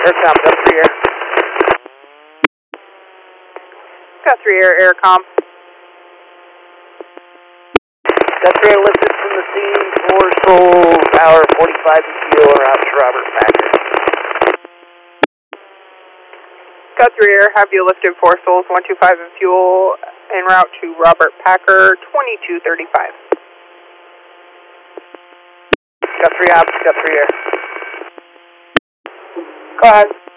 Aircom, got 3 Air. Got 3 Air, Aircom. Got 3 Air lifted from the scene, 4 souls, hour 45 and fuel, are out to Robert Packer. Got 3 Air, have you lifted 4 souls, 125 and fuel, en route to Robert Packer, 2235. Got 3 ops, got 3 Air. Go ahead.